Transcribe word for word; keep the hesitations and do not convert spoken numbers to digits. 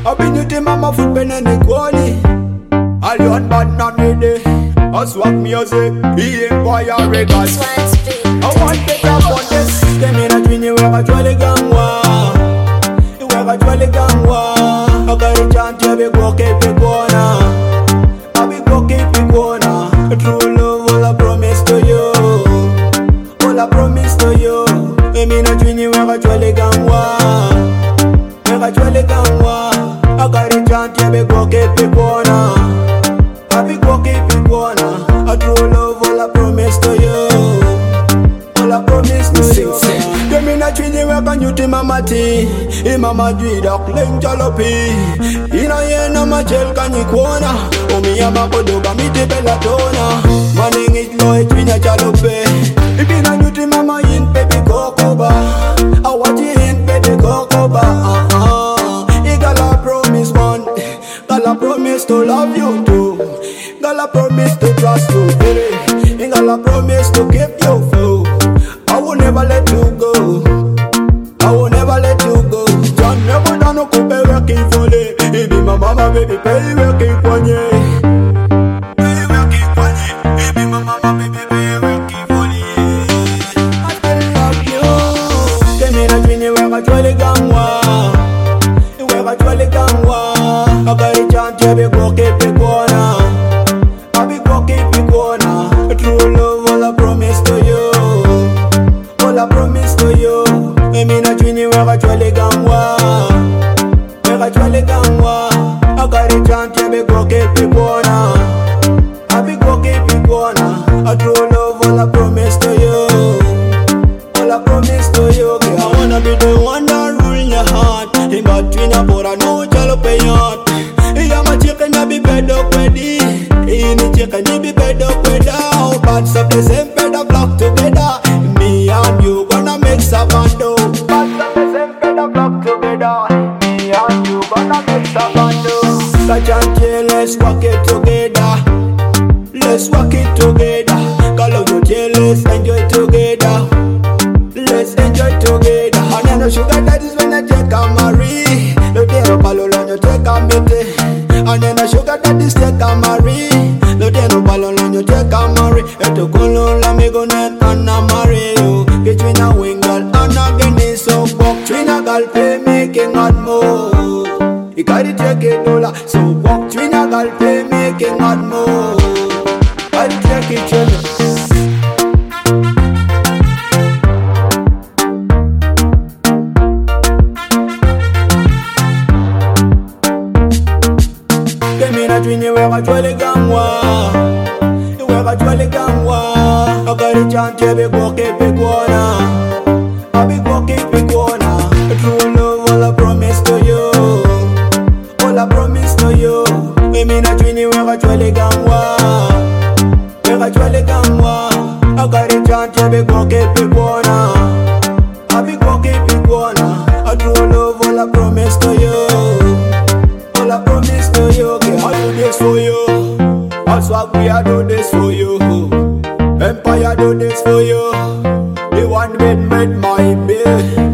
I've been you team mama foot pen and the quality. I learn but not ready. I swag music, he ain't fire records. I want to tap on this. Them in a dream you ever try to gang war. You ever try to gang war. I got a chance to be go keep it corner. I be go keep it corner. True love all I promise to you. All I promise to you. Them in a dream you ever try to gang war. Ever try to gang war. I got a chance to be go keep it corner. I be go keep it corner. I true love all I promise to you. All I promise to you. Them in a twinny work on you to mama tea. In mama juida cling jalopi. In a yen on my gel can you corner. Oh me a mako doga me te bellatona. Manning it low it twin a jalope. If in a you to mama in baby cocoba. I watch you in baby cocoba. Uh uh. He got a promise one. Got a promise to love you too. Got a promise to trust you, baby. He got a promise to keep you full. I will never let you go. I will never let you go. John never done no coupe working for me. He be my mama, baby, pay working for me. Pay working for me. He be my mama, baby, pay working for me. I still love you. Came in a dream, you ever try to gang war. You ever try to gang war. I got a chance to be go keep it corner. I be go keep it corner. True love, all I promise to you. All I promise to you. I mean a dream you ever try to gang war. Ever try to gang war. I got a chance to be go keep it corner. I be go keep it corner. I true love, all I promise to you. All I promise to you. Okay, I wanna be the one that rule in your heart. In between your board, I know you'll pay out. I'm a chicken, I be bed up ready. In the chicken, you be bed up with out. Parts of the same bed of flock together. Me and you gonna make some bando. Parts of the same bed of flock together. Me and you gonna make some bando. Catch and chill, let's walk it together. Let's walk it together. Call out your chill, let's enjoy together. Let's enjoy together. And you know sugar daddies when I take a marry. Look there up all on you take a meeting. And then I sugar daddies take a marry. Look there up all on you take a marry. Eto kolo la me go net and a marry you. Between a wing girl and a guinea so walk. Between a girl play making hard move. You gotta take it dollar. So walk between a girl play making hard move. I take it chillin'. Dream you ever try to gang war. You ever try to gang war. I got a chance to be go keep it corner. I be go keep it corner. True love, all I promise to you. All I promise to you. I mean a dream you ever try to gang war. Ever try to gang war. I got a chance to be go keep it corner. I be go keep it corner. I true love, all I promise to you. All I promise to you. I do this for you. Also we I do this for you. Empire do this for you. The one made made my bed.